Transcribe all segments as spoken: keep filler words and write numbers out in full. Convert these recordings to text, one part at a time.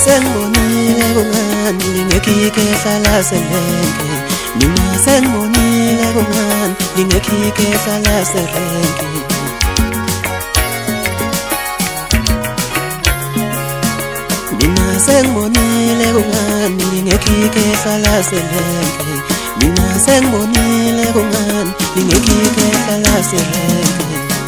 sengibonile kungani ngingekhike hlala serenke. Mina sengibonile kungani ngingekhike hlala serenke. Mina sengibonile kungani ngingekhike hlala serenke. Mina sengibonile kungani ngingekhike hlala serenke.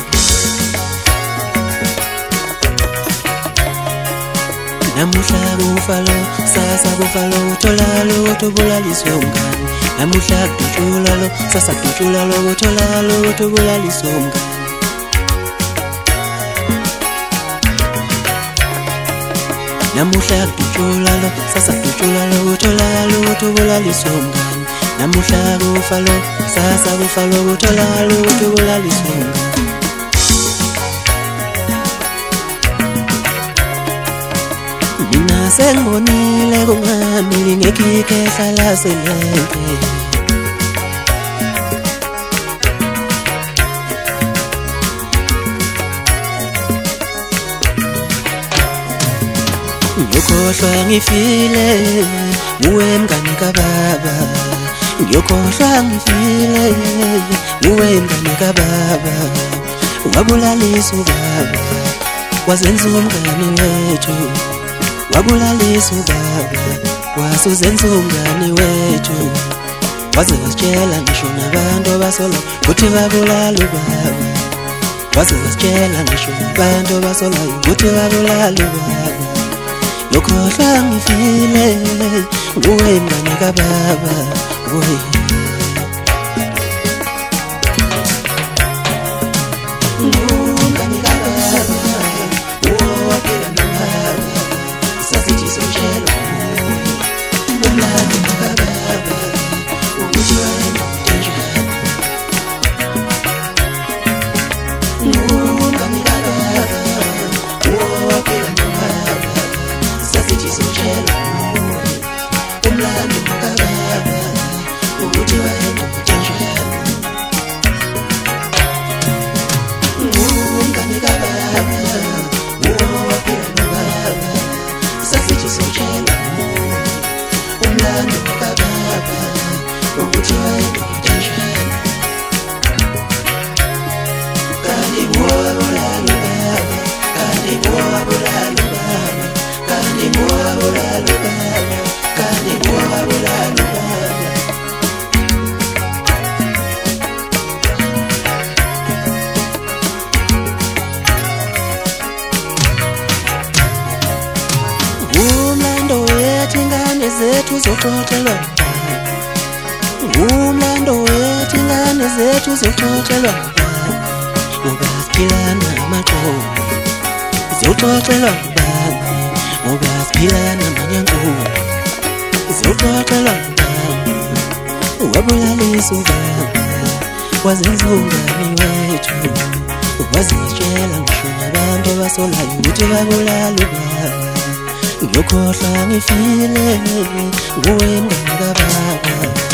Namuhla kufalo sasa kufalo uthola lo utobulaliswe umngani. Namuhla kuthula lo sasa kuthula lo uthola lo utobulaliswe umngani. Namuhla kuthula lo sasa kuthula lo uthola lo utobulaliswe umngani. Namuhla kufalo sasa kufalo uthola lo utobulaliswe umngani. Mina sengibonile kungani ngingekhike hlala serenke. Ngiyokhohlwa ngifile uwe mngani kababa. Ngiyokhohlwa ngifile uwe mngani kababa. Wabulalisa ubaba wazenza umngani wethu. Wabulalisa ubaba wasuzenza umngani wethu. Waze wasitshela ngisho nabantu abasola ukuthi babulala ubaba. Waze wasitshela ngisho nabantu abasola ukuthi babulala ubaba. Ngiyokhohlwa ngifile nguwe mngani kababa we. Umlando wethu ingane zethu zoxoxelwa. Umlando wethu ingane zethu zoxoxelwa. Ngoba siphila namaqondo zoxoxelwa bani. Ngoba siphila namanyankulu zoxoxelwa bani. Wabulalisa ubaba wazenza umngani wethu. Wazitshela ngisho nabantu abasolayo ukuthi babulala ubaba. Ngiyokhohlwa ngifile nguwe mngani kababa.